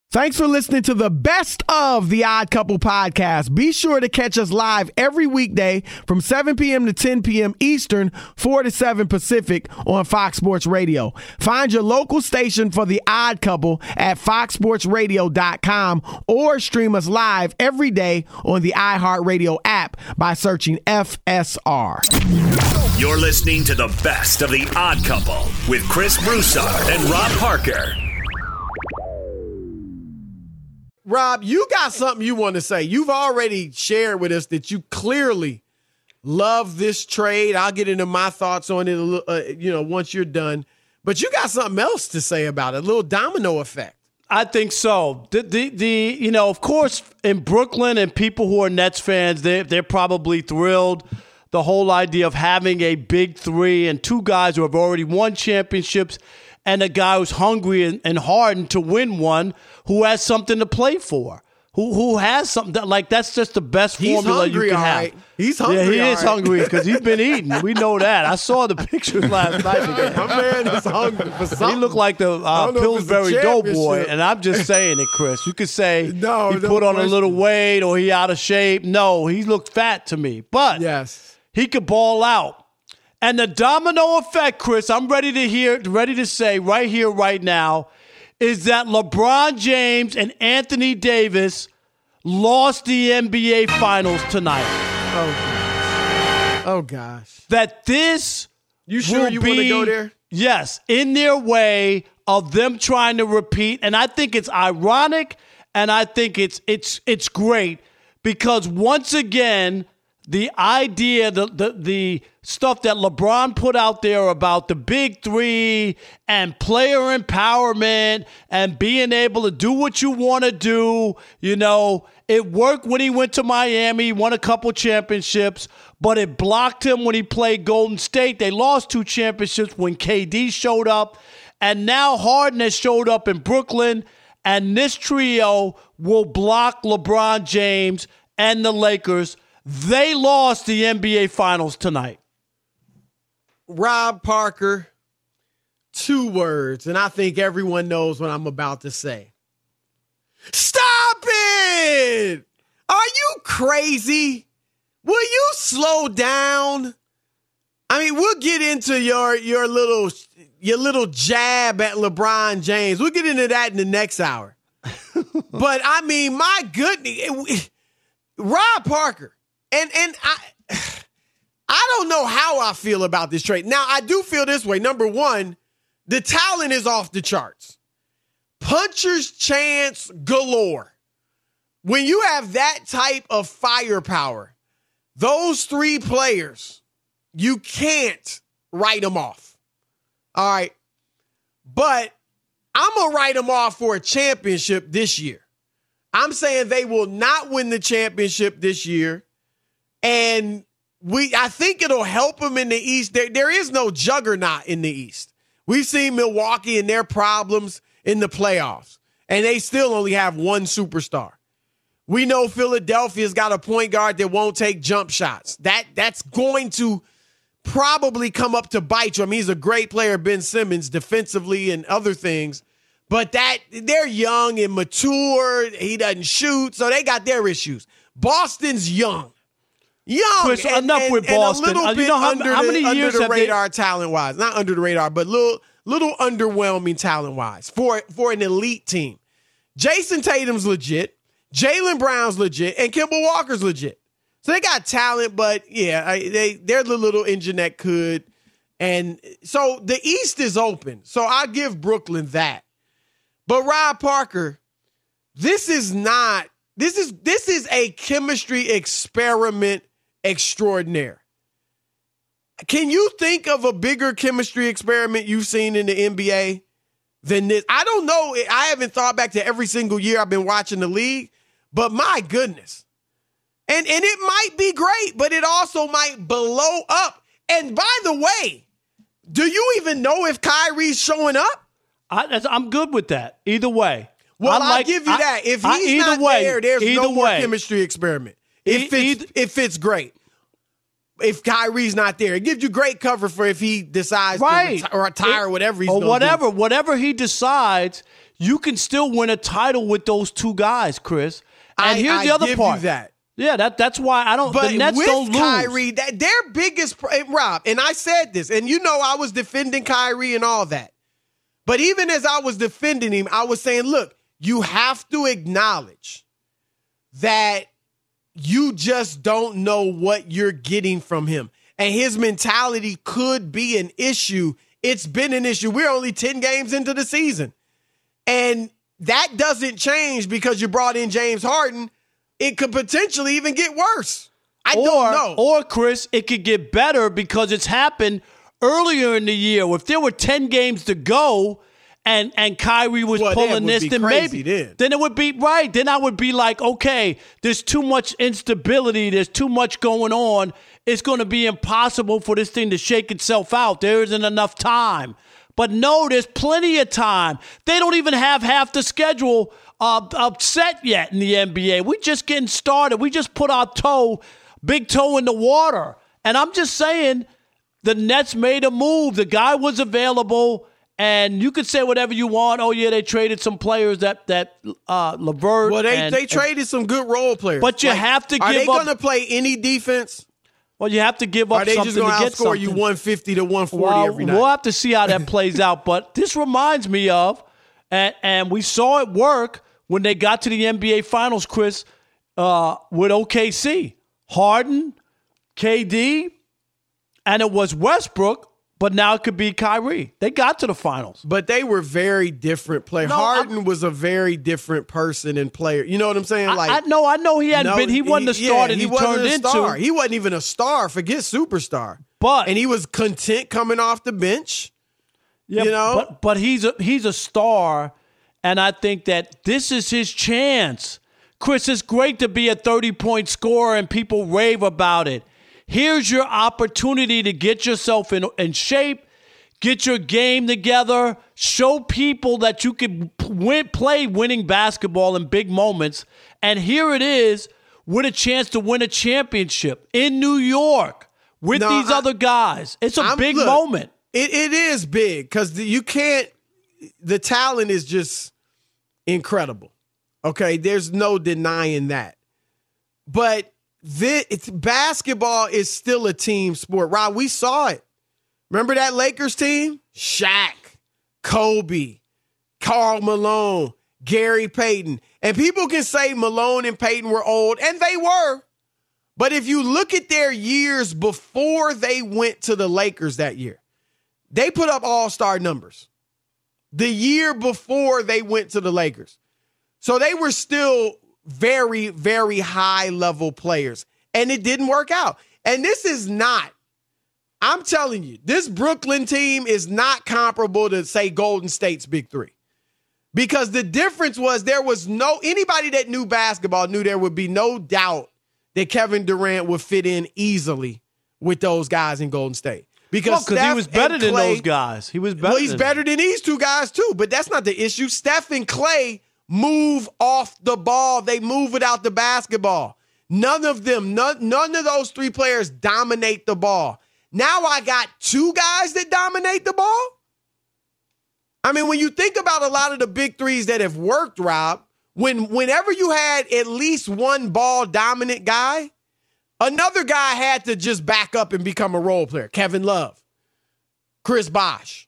Thanks for listening to the best of the Odd Couple podcast. Be sure to catch us live every weekday from 7 p.m. to 10 p.m. Eastern, 4 to 7 Pacific on Fox Sports Radio. Find your local station for the Odd Couple at foxsportsradio.com or stream us live every day on the iHeartRadio app by searching FSR. You're listening to the best of the Odd Couple with Chris Broussard and Rob Parker. Rob, you got something you want to say. You've already shared with us that you clearly love this trade. I'll get into my thoughts on it, once you're done. But you got something else to say about it, a little domino effect. I think so. Of course, in Brooklyn and people who are Nets fans, they're probably thrilled. The whole idea of having a big three and two guys who have already won championships and a guy who's hungry and hardened to win one, who has something to play for, who has something that's just the best formula you can have. Right. He's hungry. Yeah, he is hungry because he's been eating. We know that. I saw the pictures last night. My man is hungry for something. He looked like the Pillsbury Doughboy, and I'm just saying it, Chris. You could say he put on a little weight or he out of shape. No, he looked fat to me, but yes, he could ball out. And the domino effect, Chris, I'm ready to say right here, right now, is that LeBron James and Anthony Davis lost the NBA Finals tonight. Oh gosh. That this You sure you want to go there? Yes, in their way of them trying to repeat. And I think it's ironic, and I think it's great because once again, the idea, the stuff that LeBron put out there about the big three and player empowerment and being able to do what you want to do, it worked when he went to Miami, he won a couple championships, but it blocked him when he played Golden State. They lost 2 championships when KD showed up, and now Harden has showed up in Brooklyn, and this trio will block LeBron James and the Lakers. They lost the NBA Finals tonight. Rob Parker, 2 words, and I think everyone knows what I'm about to say. Stop it! Are you crazy? Will you slow down? I mean, we'll get into your little jab at LeBron James. We'll get into that in the next hour. But I mean, my goodness, Rob Parker. And I don't know how I feel about this trade. Now, I do feel this way. Number one, the talent is off the charts. Puncher's chance galore. When you have that type of firepower, those 3 players, you can't write them off. All right. But I'm going to write them off for a championship this year. I'm saying they will not win the championship this year. And I think it'll help them in the East. There is no juggernaut in the East. We've seen Milwaukee and their problems in the playoffs, and they still only have 1 superstar. We know Philadelphia's got a point guard that won't take jump shots. That's going to probably come up to bite you. I mean, he's a great player, Ben Simmons, defensively and other things, but they're young and mature. He doesn't shoot, so they got their issues. Boston's young. Chris, enough with Boston. A little bit how many years under the have radar talent-wise. Not under the radar, but little underwhelming talent-wise for an elite team. Jason Tatum's legit. Jaylen Brown's legit. And Kemba Walker's legit. So they got talent, but, yeah, they're the little engine that could. And so the East is open. So I'll give Brooklyn that. But Rob Parker, this is a chemistry experiment extraordinaire. Can you think of a bigger chemistry experiment you've seen in the NBA than this? I don't know. I haven't thought back to every single year I've been watching the league, but my goodness. And it might be great, but it also might blow up. And by the way, do you even know if Kyrie's showing up? I'm good with that. Either way. Well, I'll give you that. If he's not there, there's no more chemistry experiment. If it's great. If Kyrie's not there, it gives you great cover for if he decides to retire or whatever he's going to do. Whatever he decides, you can still win a title with those two guys, Chris. And here's the other give part. You that. Yeah, that's why I don't. But the Nets with don't lose. Kyrie, their biggest Rob, and I said this, and you know I was defending Kyrie and all that. But even as I was defending him, I was saying, look, you have to acknowledge that you just don't know what you're getting from him. And his mentality could be an issue. It's been an issue. We're only 10 games into the season. And that doesn't change because you brought in James Harden. It could potentially even get worse. I don't know. Or, Chris, it could get better because it's happened earlier in the year. If there were 10 games to go and Kyrie was pulling this, then maybe. Then it would be right. Then I would be like, okay, there's too much instability. There's too much going on. It's going to be impossible for this thing to shake itself out. There isn't enough time. But no, there's plenty of time. They don't even have half the schedule set yet in the NBA. We're just getting started. We just put our big toe in the water. And I'm just saying the Nets made a move. The guy was available, and you could say whatever you want. Oh, yeah, they traded some players that LeVert. Well, they traded some good role players. But you have to give up. Are they going to play any defense? Well, you have to give up something to get something. Are they just going to outscore you 150 to 140 every night? We'll have to see how that plays out. But this reminds me of, and we saw it work when they got to the NBA Finals, Chris, with OKC. Harden, KD, and it was Westbrook, but now it could be Kyrie. They got to the Finals. But they were very different players. Harden was a very different person and player. You know what I'm saying? I know he hadn't been. He wasn't a star that he turned into. He wasn't even a star. Forget superstar. And he was content coming off the bench. Yeah, you know? But he's a star, and I think that this is his chance. Chris, it's great to be a 30-point scorer and people rave about it. Here's your opportunity to get yourself in shape, get your game together, show people that you can play winning basketball in big moments. And here it is with a chance to win a championship in New York with these other guys. It's a big moment. It is big because you can't – the talent is just incredible. Okay, there's no denying that. But basketball is still a team sport. Rob, we saw it. Remember that Lakers team? Shaq, Kobe, Karl Malone, Gary Payton. And people can say Malone and Payton were old, and they were. But if you look at their years before they went to the Lakers that year, they put up all-star numbers. The year before they went to the Lakers. So they were still very, very high-level players. And it didn't work out. And this is not, I'm telling you, this Brooklyn team is not comparable to, say, Golden State's Big Three. Because the difference was anybody that knew basketball knew there would be no doubt that Kevin Durant would fit in easily with those guys in Golden State. Because he was better than those guys. He's better than these two guys, too. But that's not the issue. Steph and Clay move off the ball. They move without the basketball. None of those three players dominate the ball. Now I got two guys that dominate the ball. I mean, when you think about a lot of the big threes that have worked, Rob, whenever you had at least one ball dominant guy, another guy had to just back up and become a role player. Kevin Love, Chris Bosh.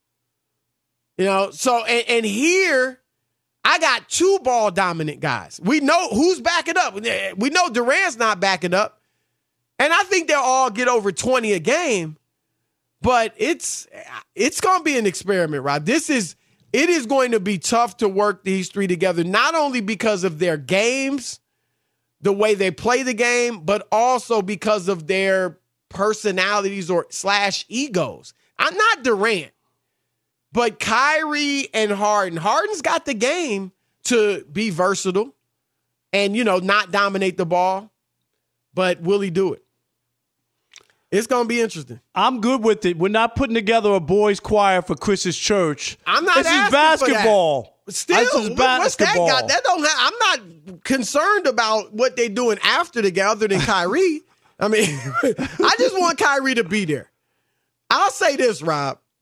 You know, so and here I got two ball dominant guys. We know who's backing up. We know Durant's not backing up. And I think they'll all get over 20 a game. But it's going to be an experiment, Rob. It is going to be tough to work these three together, not only because of their games, the way they play the game, but also because of their personalities / egos. I'm not Durant. But Kyrie and Harden, Harden's got the game to be versatile and, not dominate the ball. But will he do it? It's going to be interesting. I'm good with it. We're not putting together a boys' choir for Chris's church. I'm not asking basketball. For that. Still, what's that got? I'm not concerned about what they're doing after the game other than Kyrie. I mean, I just want Kyrie to be there. I'll say this, Rob.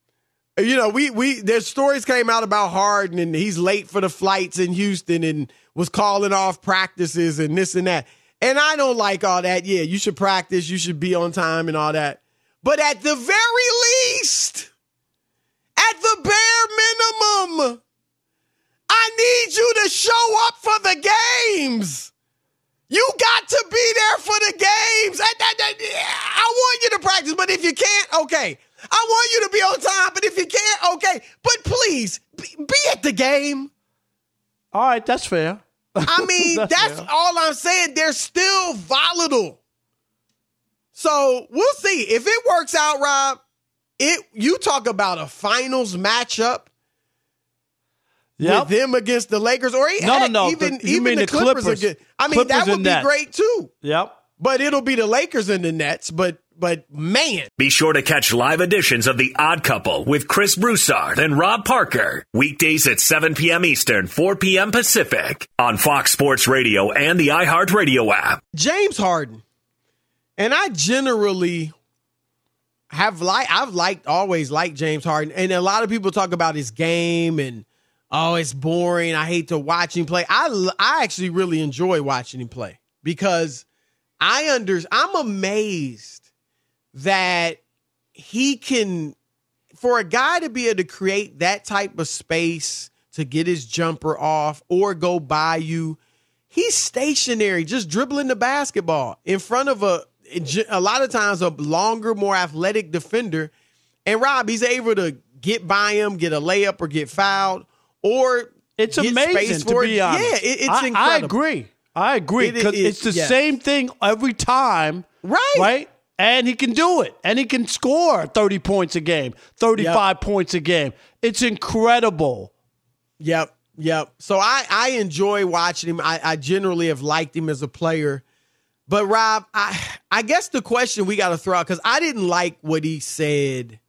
You know, there's stories came out about Harden and he's late for the flights in Houston and was calling off practices and this and that. And I don't like all that. Yeah, you should practice, you should be on time and all that. But at the very least, at the bare minimum, I need you to show up for the games. You got to be there for the games. I want you to practice, but if you can't, okay. I want you to be on time, but if you can't, okay. But please, be at the game. All right, that's fair. I mean, that's all I'm saying. They're still volatile. So we'll see. If it works out, Rob, you talk about a finals matchup with them against the Lakers, or even the Clippers again. I mean, that would be great too. Yep. But it'll be the Lakers and the Nets. But man. Be sure to catch live editions of The Odd Couple with Chris Broussard and Rob Parker. Weekdays at 7 p.m. Eastern, 4 p.m. Pacific on Fox Sports Radio and the iHeartRadio app. James Harden. And I generally always liked James Harden. And a lot of people talk about his game and, oh, it's boring. I hate to watch him play. I actually really enjoy watching him play because I'm amazed that he can, for a guy to be able to create that type of space to get his jumper off or go by you, he's stationary, just dribbling the basketball in front of a lot of times a longer, more athletic defender. And Rob, he's able to get by him, get a layup or get fouled, or it's amazing to be honest. Yeah, it's incredible. I agree because it's the same thing every time. Right? And he can do it. And he can score 30 points a game, 35 points a game. It's incredible. Yep. So I enjoy watching him. I generally have liked him as a player. But, Rob, I guess the question we got to throw out, because I didn't like what he said,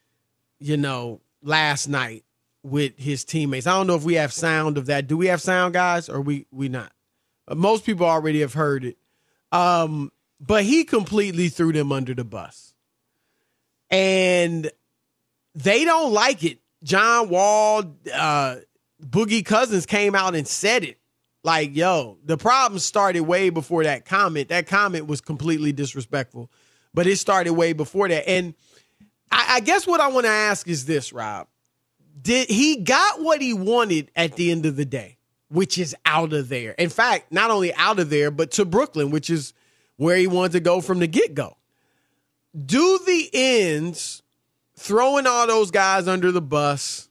last night with his teammates. I don't know if we have sound of that. Do we have sound, guys, or we not? Most people already have heard it. But he completely threw them under the bus. And they don't like it. John Wall, Boogie Cousins came out and said it. Like, yo, the problem started way before that comment. That comment was completely disrespectful. But it started way before that. And I guess what I want to ask is this, Rob. Did he got what he wanted at the end of the day, which is out of there? In fact, not only out of there, but to Brooklyn, which is where he wanted to go from the get-go. Do the ends, throwing all those guys under the bus,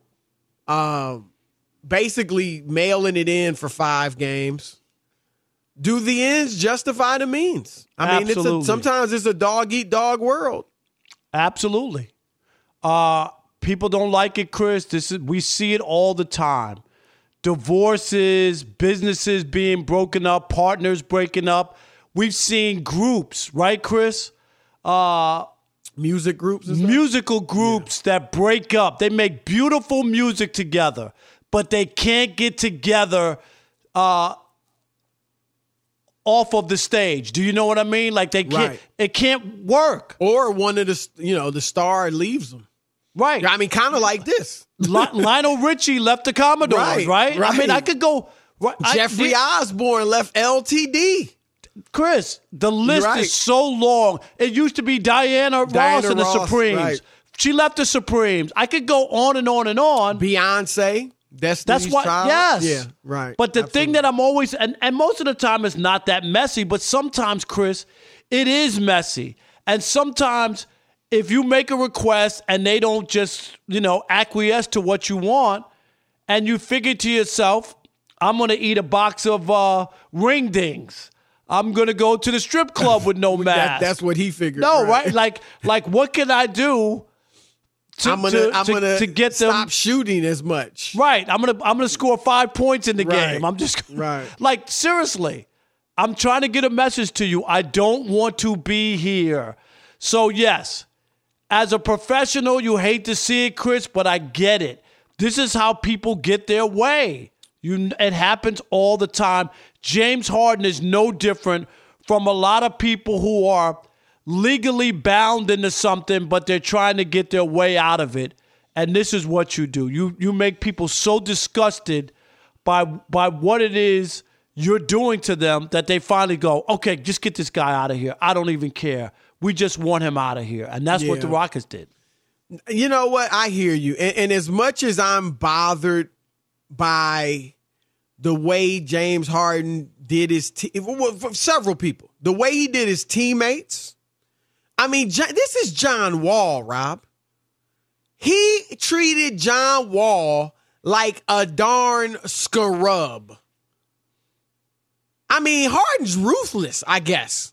basically mailing it in for 5 games, do the ends justify the means? I mean, sometimes it's a dog-eat-dog world. Absolutely. People don't like it, Chris. We see it all the time. Divorces, businesses being broken up, partners breaking up. We've seen groups, right, Chris? Music groups and stuff? Musical groups that break up. They make beautiful music together, but they can't get together off of the stage. Do you know what I mean? Like they can't. Right. It can't work. Or one of the star leaves them. Right. I mean, kind of like this. Lionel Richie left the Commodores, right? I mean, I could go. Jeffrey Osborne left LTD. Chris, the list is so long. It used to be Diana Ross and the Supremes. Right. She left the Supremes. I could go on and on and on. Beyonce, Destiny's Child. Yes. Yeah, right. But the thing that I'm always, and most of the time it's not that messy, but sometimes, Chris, it is messy. And sometimes if you make a request and they don't just, acquiesce to what you want, and you figure to yourself, I'm going to eat a box of ring dings. I'm going to go to the strip club with no mask. That's what he figured. No, right? Like what can I do to get them stop shooting as much? Right. I'm gonna score 5 points in the game. I'm just like, seriously. I'm trying to get a message to you. I don't want to be here. So yes, as a professional, you hate to see it, Chris, but I get it. This is how people get their way. It happens all the time. James Harden is no different from a lot of people who are legally bound into something, but they're trying to get their way out of it. and this is what you do. You make people so disgusted by what it is you're doing to them that they finally go, okay, just get this guy out of here. I don't even care. We just want him out of here. And that's what the Rockets did. You know what? I hear you. And as much as I'm bothered by the way James Harden did his for several people, the way he did his teammates. I mean, this is John Wall, Rob. He treated John Wall like a darn scrub. I mean, Harden's ruthless, I guess.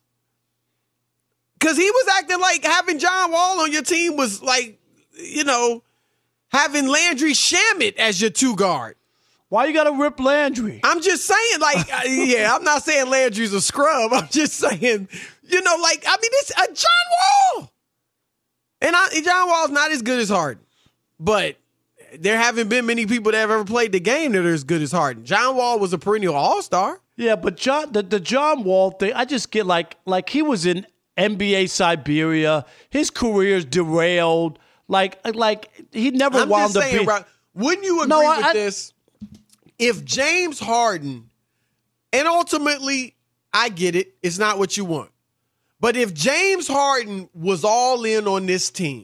Because he was acting like having John Wall on your team was like, you know, having Landry Shamet as your two guard. Why you got to rip Landry? I'm just saying, like, yeah, I'm not saying Landry's a scrub. I'm just saying, you know, like, I mean, it's John Wall. And John Wall's not as good as Harden. But there haven't been many people that have ever played the game that are as good as Harden. John Wall was a perennial all-star. Yeah, but the John Wall thing, I just get like he was in NBA Siberia. His career's derailed. Like he never wound up being. Rob, wouldn't you agree with this? If James Harden, and ultimately, I get it, it's not what you want. But if James Harden was all in on this team,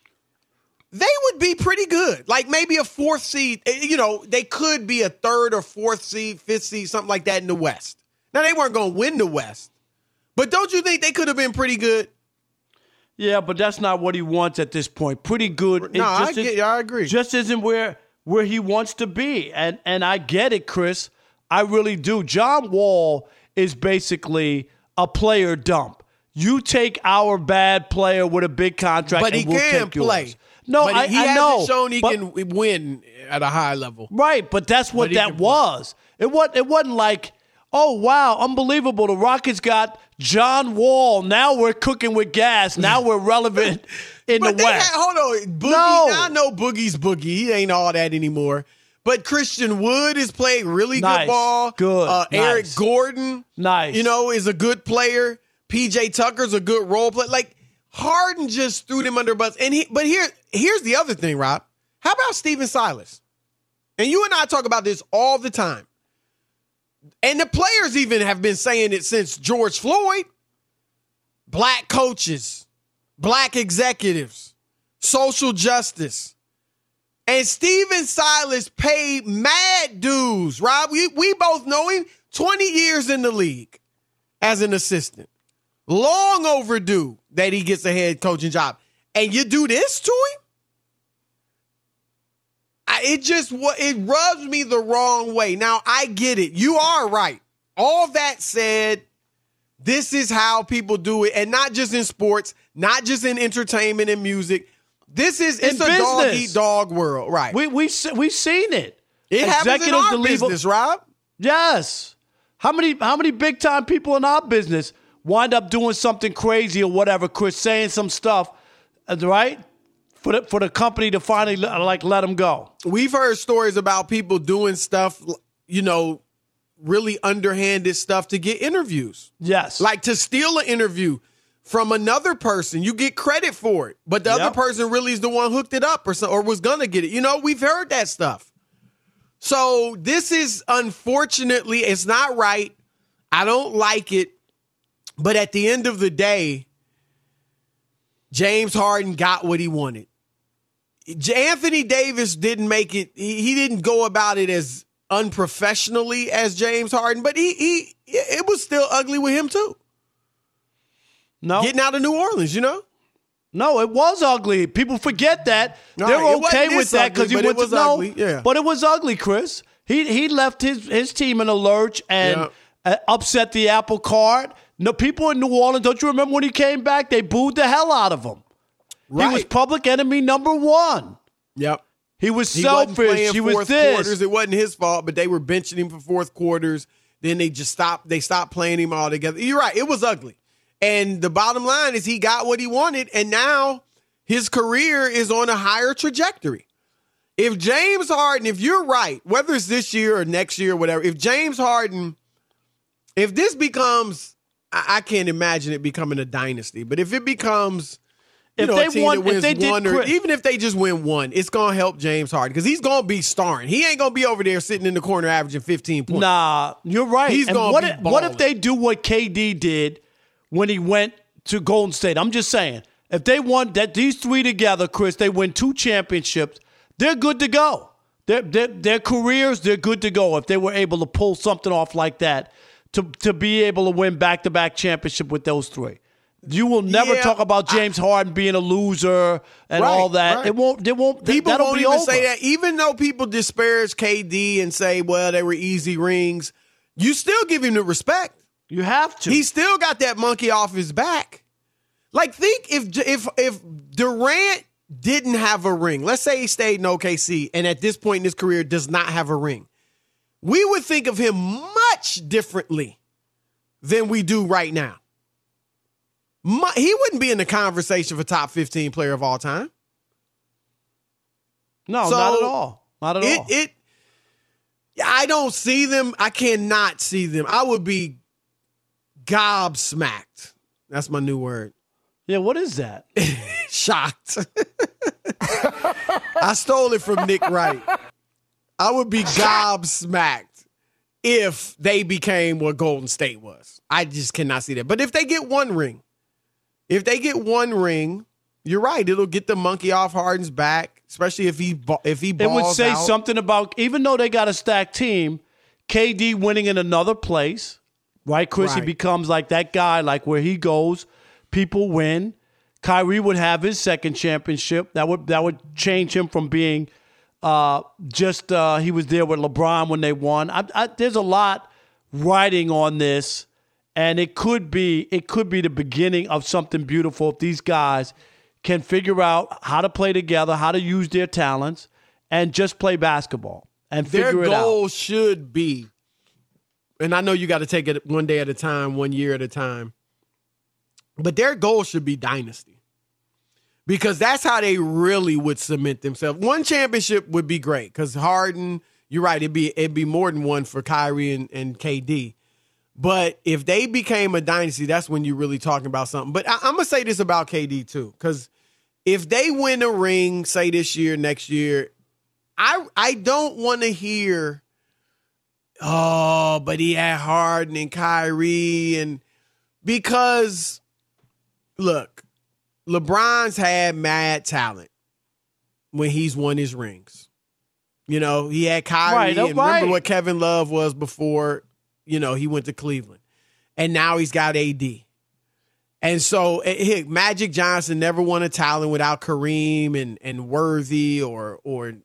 they would be pretty good. Like maybe a fourth seed. You know, they could be a third or fourth seed, fifth seed, something like that in the West. Now, they weren't going to win the West. But don't you think they could have been pretty good? Yeah, but that's not what he wants at this point. Pretty good. No, I agree. Just isn't where he wants to be. And I get it, Chris. I really do. John Wall is basically a player dump. You take our bad player with a big contract, but and we'll take yours. Play. No, but he I know. Hasn't shown he can win at a high level. Right, but that's what that was. It wasn't like, oh, wow, unbelievable. The Rockets got John Wall. Now we're cooking with gas. Now we're relevant in the West. Hold on. Boogie, now I know Boogie's Boogie. He ain't all that anymore. But Christian Wood is playing really good ball. Good. Eric Gordon, you know, is a good player. PJ Tucker's a good role player. Like, Harden just threw them under the bus. But here's the other thing, Rob. How about Stephen Silas? And you and I talk about this all the time. And the players even have been saying it since George Floyd. Black coaches, black executives, social justice. And Stephen Silas paid mad dues, Rob. We both know him, 20 years in the league as an assistant. Long overdue that he gets a head coaching job. And you do this to him? It rubs me the wrong way. Now, I get it. You are right. All that said, this is how people do it. And not just in sports, not just in entertainment and music. It's a dog-eat-dog world. Right. We've seen it. It happens in our business, Rob. Yes. How many big-time people in our business wind up doing something crazy or whatever, Chris, saying some stuff, right? For the company to finally let them go. We've heard stories about people doing stuff, you know, really underhanded stuff to get interviews. Yes. Like to steal an interview from another person. You get credit for it, but the other person really is the one hooked it up or was going to get it. You know, we've heard that stuff. So this is, unfortunately, it's not right. I don't like it. But at the end of the day, James Harden got what he wanted. Anthony Davis didn't make it. He didn't go about it as unprofessionally as James Harden, but it was still ugly with him too. No, getting out of New Orleans, you know. No, it was ugly. People forget that. They're okay with that because he went to ugly. Yeah. But it was ugly, Chris. He left his team in a lurch and upset the apple cart. No, people in New Orleans, don't you remember when he came back? They booed the hell out of him. Right. He was public enemy number one. Yep. He was selfish. He was this. Quarters. It wasn't his fault, but they were benching him for fourth quarters. Then they just stopped. They stopped playing him altogether. You're right. It was ugly. And the bottom line is he got what he wanted, and now his career is on a higher trajectory. If James Harden, if you're right, whether it's this year or next year or whatever, if James Harden, if this becomes, I can't imagine it becoming a dynasty, but if it becomes, If a they team won, that wins if they one, did, or even if they just win one, it's gonna help James Harden because he's gonna be starring. He ain't gonna be over there sitting in the corner averaging 15 points. Nah, you're right. He's gonna what be if, what if balling. they do what KD did when he went to Golden State? I'm just saying, if they won that these three together, Chris, they win 2 championships. They're good to go. Their careers, they're good to go if they were able to pull something off like that to be able to win back-to-back championship with those 3. You will never talk about James Harden being a loser and all that. Right. It won't. People that'll won't be even over. say that. Even though people disparage KD and say, well, they were easy rings, you still give him the respect. You have to. He still got that monkey off his back. Like, think if Durant didn't have a ring, let's say he stayed in OKC and at this point in his career does not have a ring, we would think of him much differently than we do right now. He wouldn't be in the conversation for top 15 player of all time. No, not at all. Not at all. I don't see them. I cannot see them. I would be gobsmacked. That's my new word. Yeah, what is that? Shocked. I stole it from Nick Wright. I would be gobsmacked if they became what Golden State was. I just cannot see that. But if they get one ring, you're right. It'll get the monkey off Harden's back, especially if he balls It would say out. something about, even though they got a stacked team, KD winning in another place, right, Chris? He Right. becomes like that guy, like where he goes, people win. Kyrie would have his second championship. That would change him from being he was there with LeBron when they won. There's a lot riding on this. And it could be the beginning of something beautiful if these guys can figure out how to play together, how to use their talents, and just play basketball and figure it out. Their goal should be, and I know you got to take it one day at a time, 1 year at a time, but their goal should be dynasty because that's how they really would cement themselves. One championship would be great because Harden, you're right, it'd be more than one for Kyrie and KD. But if they became a dynasty, that's when you're really talking about something. But I'm going to say this about KD, too, because if they win a ring, say this year, next year, I don't want to hear, oh, but he had Harden and Kyrie. And because, look, LeBron's had mad talent when he's won his rings. You know, he had Kyrie. And remember what Kevin Love was before. You know, he went to Cleveland. And now he's got AD. And so, Magic Johnson never won a talent without Kareem and Worthy or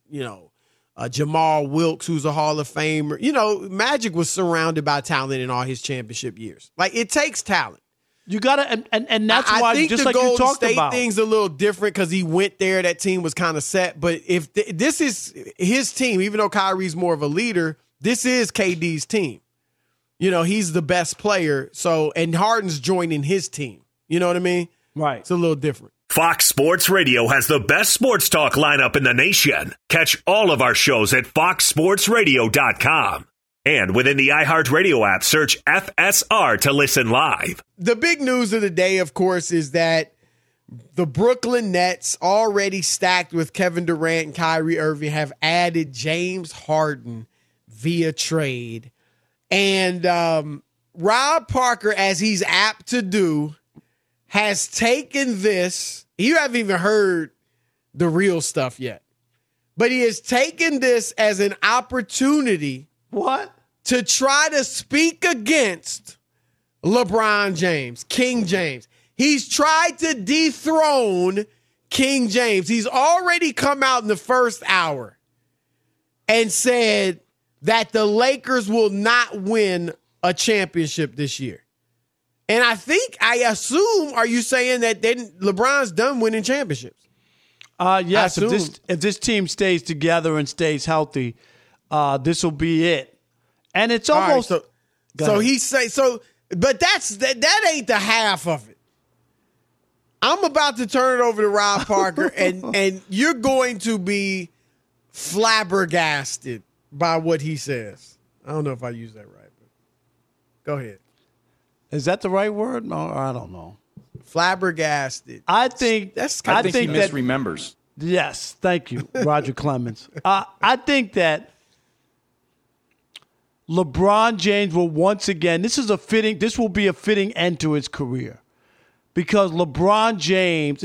Jamal Wilkes, who's a Hall of Famer. You know, Magic was surrounded by talent in all his championship years. Like, it takes talent. You got to, and that's why, I think just the like you Golden talked State about. thing's a little different because he went there. That team was kind of set. But if this is his team, even though Kyrie's more of a leader, this is KD's team. You know, he's the best player. So, and Harden's joining his team. You know what I mean? Right. It's a little different. Fox Sports Radio has the best sports talk lineup in the nation. Catch all of our shows at foxsportsradio.com. And within the iHeartRadio app, search FSR to listen live. The big news of the day, of course, is that the Brooklyn Nets, already stacked with Kevin Durant and Kyrie Irving, have added James Harden via trade. And Rob Parker, as he's apt to do, has taken this. You haven't even heard the real stuff yet. But he has taken this as an opportunity to try to speak against LeBron James, King James. He's tried to dethrone King James. He's already come out in the first hour and said that the Lakers will not win a championship this year. And I assume, are you saying that then LeBron's done winning championships? Yes, if this team stays together and stays healthy, this will be it. And it's almost right, so he say so, but that ain't the half of it. I'm about to turn it over to Rob Parker, and you're going to be flabbergasted by what he says. I don't know if I use that right, but go ahead. Is that the right word? No, I don't know. Flabbergasted. I think he misremembers. Yes, thank you, Roger Clemens. I think that LeBron James will once again. This will be a fitting end to his career, because LeBron James.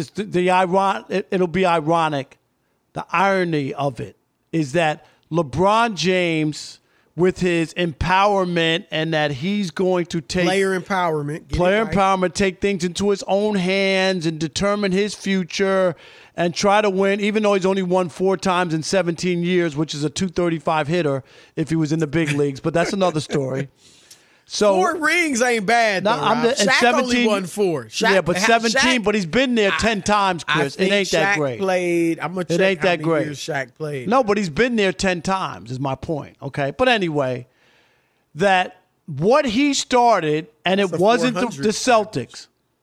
It'll be ironic. The irony of it is that LeBron James, with his empowerment, and that he's going to take player empowerment, take things into his own hands and determine his future and try to win, even though he's only won 4 times in 17 years, which is a .235 hitter if he was in the big leagues. But that's another story. So 4 rings ain't bad, though, Shaq only won 4. But 17, but he's been there 10 times, Chris. It ain't that great. I'm going to check how many years Shaq played. No, but he's been there 10 times is my point, okay? But anyway, that what he started, and it wasn't the Celtics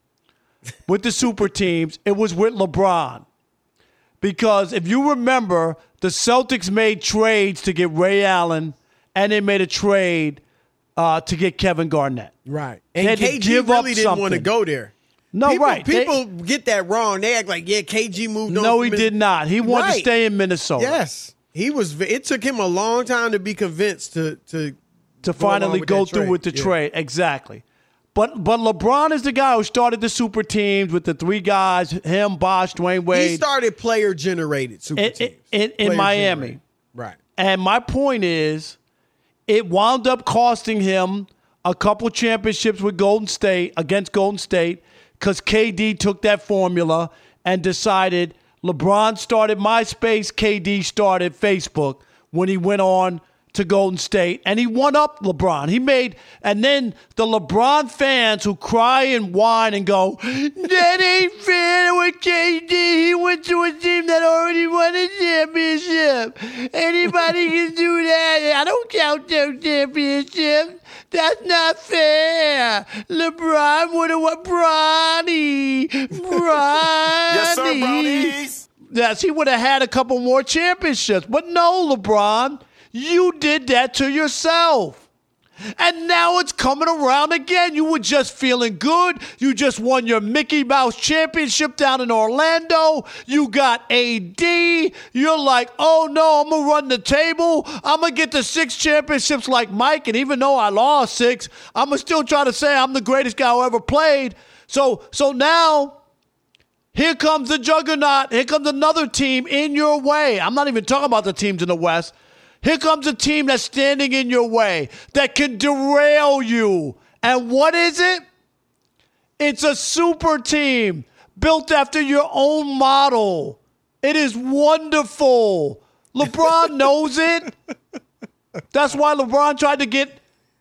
with the super teams, it was with LeBron. Because if you remember, the Celtics made trades to get Ray Allen, and they made a trade to get Kevin Garnett. Right. And KG really didn't want to go there. No, People get that wrong. They act like, KG moved on. No, he did not. He wanted to stay in Minnesota. Yes. It took him a long time to be convinced to finally go through with the trade. Exactly. But LeBron is the guy who started the super teams with the 3 guys, him, Bosh, Dwayne Wade. He started player-generated super teams. In Miami. Right. And my point is, it wound up costing him a couple championships with against Golden State, because KD took that formula and decided LeBron started MySpace, KD started Facebook when he went on to Golden State, and he won up LeBron. And then the LeBron fans who cry and whine and go, that ain't fair with KD. He went to a team that already won a championship. Anybody can do that. I don't count those championships. That's not fair. LeBron would have won. Bronny. Yes, sir, Brownies. Yes, he would have had a couple more championships. But no, LeBron. You did that to yourself. And now it's coming around again. You were just feeling good. You just won your Mickey Mouse championship down in Orlando. You got AD. You're like, oh no, I'm going to run the table. I'm going to get the 6 championships like Mike. And even though I lost 6, I'm going to still try to say I'm the greatest guy who ever played. So now, here comes the juggernaut. Here comes another team in your way. I'm not even talking about the teams in the West. Here comes a team that's standing in your way, that can derail you. And what is it? It's a super team built after your own model. It is wonderful. LeBron knows it. That's why LeBron tried to get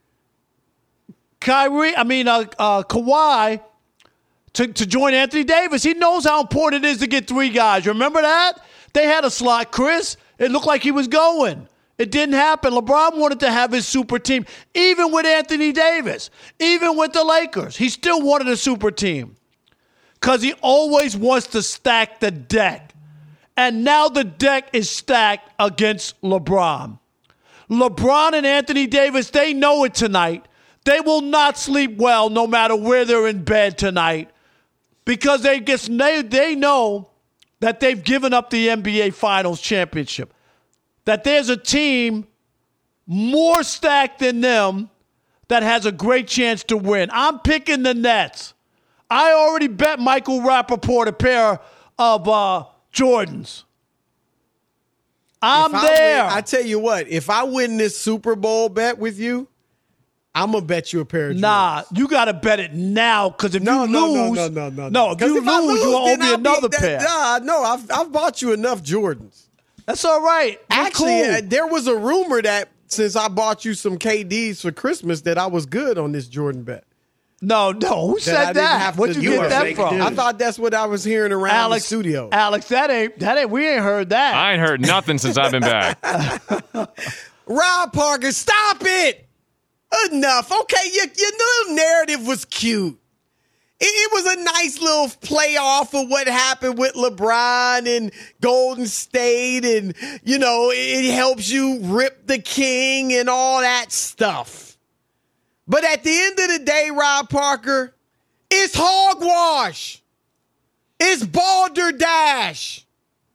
Kawhi to join Anthony Davis. He knows how important it is to get 3 guys. Remember that? They had a slot, Chris. It looked like he was going. It didn't happen. LeBron wanted to have his super team, even with Anthony Davis, even with the Lakers. He still wanted a super team because he always wants to stack the deck. And now the deck is stacked against LeBron. LeBron and Anthony Davis, they know it tonight. They will not sleep well no matter where they're in bed tonight, because they know that they've given up the NBA Finals championship. That there's a team more stacked than them that has a great chance to win. I'm picking the Nets. I already bet Michael Rappaport a pair of Jordans. I'm there. I tell you what, if I win this Super Bowl bet with you, I'm going to bet you a pair of Jordans. Nah, you got to bet it now, because if you lose... No, if you lose, you owe me another pair. I've bought you enough Jordans. That's all right. Actually, cool. There was a rumor that since I bought you some KDs for Christmas that I was good on this Jordan bet. No. Who said that? Where'd you get that from? I thought that's what I was hearing around the studio. Alex, that ain't. We ain't heard that. I ain't heard nothing since I've been back. Rob Parker, stop it! Enough. Okay, your little narrative was cute. It was a nice little playoff of what happened with LeBron and Golden State, and, it helps you rip the king and all that stuff. But at the end of the day, Rob Parker, It's hogwash. It's balderdash.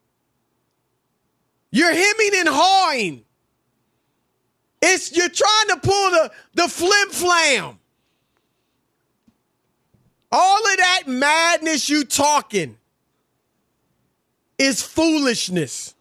You're hemming and hawing. You're trying to pull the flim-flam. All of that madness you talking is foolishness.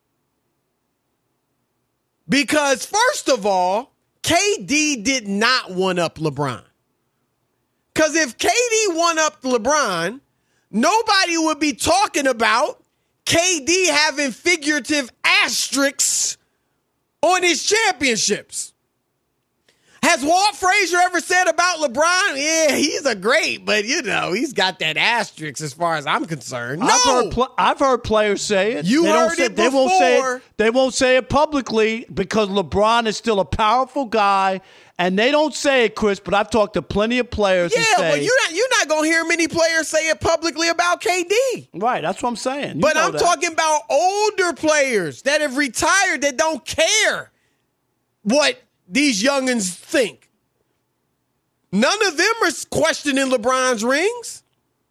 Because, first of all, KD did not one-up LeBron. Because if KD one-upped LeBron, nobody would be talking about KD having figurative asterisks on his championships. Has Walt Frazier ever said about LeBron, yeah, he's a great, but, he's got that asterisk as far as I'm concerned? No! I've heard players say it. You heard it before. They won't say it publicly because LeBron is still a powerful guy, and they don't say it, Chris, but I've talked to plenty of players who say... Yeah, but you're not going to hear many players say it publicly about KD. Right, that's what I'm saying. But I'm talking about older players that have retired that don't care what these youngins think. None of them are questioning LeBron's rings.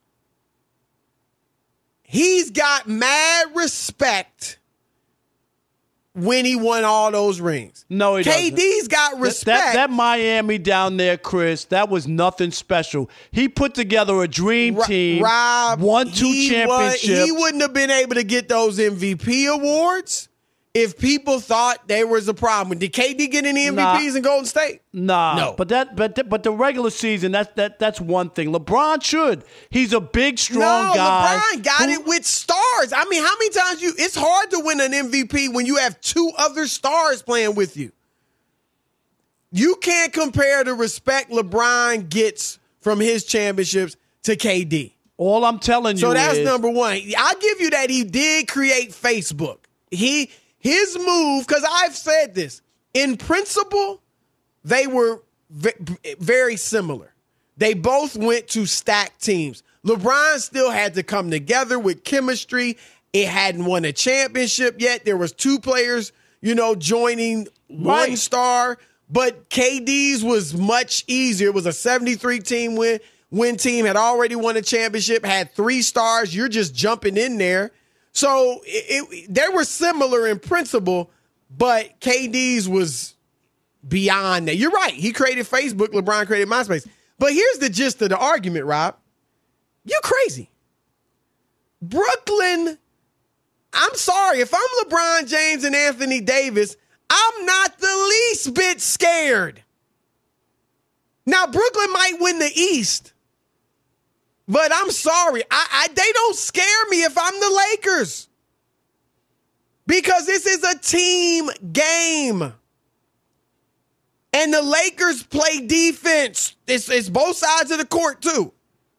He's got mad respect when he won all those rings. No, he doesn't. KD's got respect. That Miami down there, Chris, that was nothing special. He put together a dream team, won 2 championships. He wouldn't have been able to get those MVP awards if people thought there was a problem. Did KD get any MVPs in Golden State? No. But the regular season, that's one thing. LeBron should. He's a big, strong guy. LeBron got it with stars. I mean, how many times it's hard to win an MVP when you have 2 other stars playing with you. You can't compare the respect LeBron gets from his championships to KD. All I'm telling you is... So that's number one. I'll give you that he did create Facebook. His move, because I've said this, in principle, they were very similar. They both went to stacked teams. LeBron still had to come together with chemistry. It hadn't won a championship yet. There was 2 players, joining one star. But KD's was much easier. It was a 73-team win team, had already won a championship, had 3 stars. You're just jumping in there. So they were similar in principle, but KD's was beyond that. You're right. He created Facebook. LeBron created MySpace. But here's the gist of the argument, Rob. You crazy. Brooklyn, I'm sorry. If I'm LeBron James and Anthony Davis, I'm not the least bit scared. Now, Brooklyn might win the East. But I'm sorry, they don't scare me if I'm the Lakers. Because this is a team game. And the Lakers play defense. It's both sides of the court, too.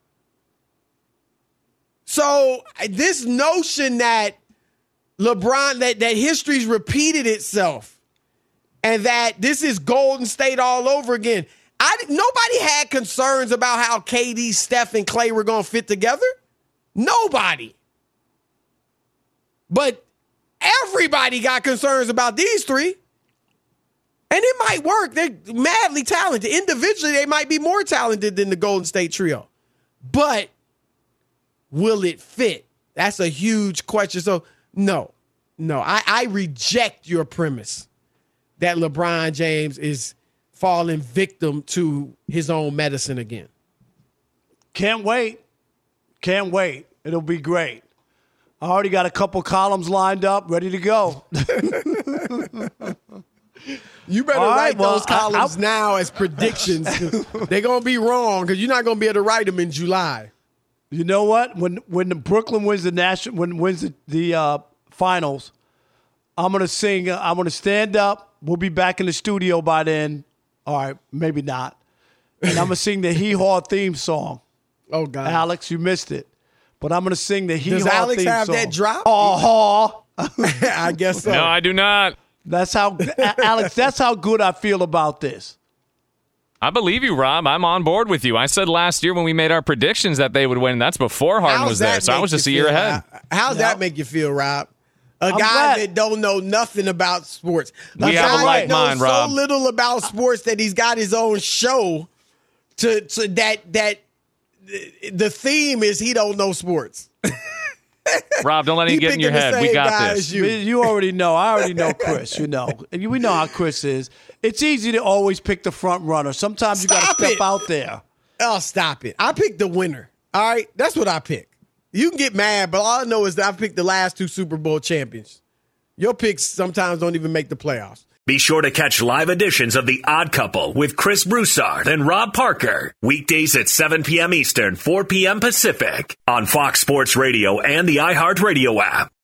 So this notion that LeBron, that history's repeated itself and that this is Golden State all over again. Nobody had concerns about how KD, Steph, and Klay were going to fit together. Nobody. But everybody got concerns about these 3. And it might work. They're madly talented. Individually, they might be more talented than the Golden State trio. But will it fit? That's a huge question. So, no. I reject your premise that LeBron James is falling victim to his own medicine again. Can't wait. It'll be great. I already got a couple columns lined up, ready to go. You better write those columns now as predictions. They're going to be wrong because you're not going to be able to write them in July. You know what? When the Brooklyn wins the finals, I'm going to sing. I'm going to stand up. We'll be back in the studio by then. All right, maybe not. And I'm going to sing the Hee Haw theme song. Oh, God. Alex, you missed it. But I'm going to sing the Hee Haw theme song. Does Alex have that drop? Oh, I guess so. No, I do not. That's how, Alex, that's how good I feel about this. I believe you, Rob. I'm on board with you. I said last year when we made our predictions that they would win. That's before Harden was there, so I was just a year ahead. How's that make you feel, Rob? A guy that don't know nothing about sports. We have a like mind, Rob. So little about sports that he's got his own show to that the theme is he don't know sports. Rob, don't let him get in your head. We got this. You already know. I already know Chris. We know how Chris is. It's easy to always pick the front runner. Sometimes you got to step out there. Oh, stop it. I picked the winner. All right? That's what I pick. You can get mad, but all I know is that I picked the last 2 Super Bowl champions. Your picks sometimes don't even make the playoffs. Be sure to catch live editions of The Odd Couple with Chris Broussard and Rob Parker. Weekdays at 7 p.m. Eastern, 4 p.m. Pacific on Fox Sports Radio and the iHeartRadio app.